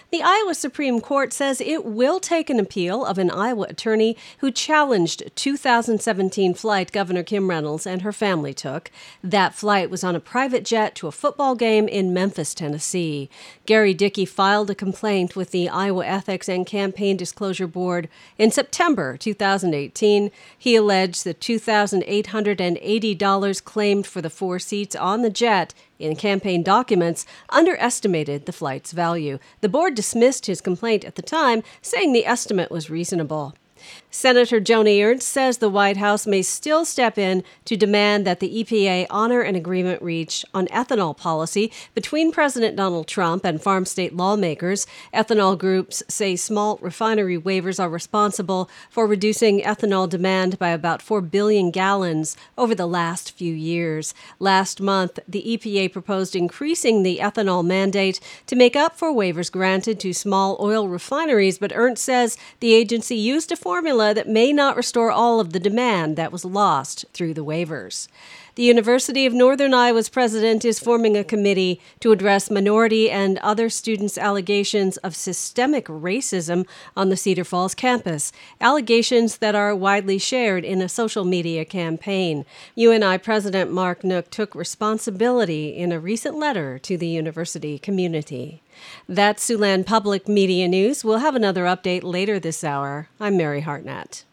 The Iowa Supreme Court says it will take an appeal of an Iowa attorney who challenged a 2017 flight Governor Kim Reynolds and her family took. That flight was on a private jet to a football game in Memphis, Tennessee. Gary Dickey filed a complaint with the Iowa Ethics and Campaign Disclosure Board in September 2018. He alleged the $2,880 claimed for the 4 seats on the jet in campaign documents underestimated the flight's value. The board dismissed his complaint at the time, saying the estimate was reasonable. Senator Joni Ernst says the White House may still step in to demand that the EPA honor an agreement reached on ethanol policy between President Donald Trump and farm state lawmakers. Ethanol groups say small refinery waivers are responsible for reducing ethanol demand by about 4 billion gallons over the last few years. Last month, the EPA proposed increasing the ethanol mandate to make up for waivers granted to small oil refineries, but Ernst says the agency used a formula that may not restore all of the demand that was lost through the waivers. The University of Northern Iowa's president is forming a committee to address minority and other students' allegations of systemic racism on the Cedar Falls campus, allegations that are widely shared in a social media campaign. UNI President Mark Nook took responsibility in a recent letter to the university community. That's Siouxland Public Media News. We'll have another update later this hour. I'm Mary Hartnett.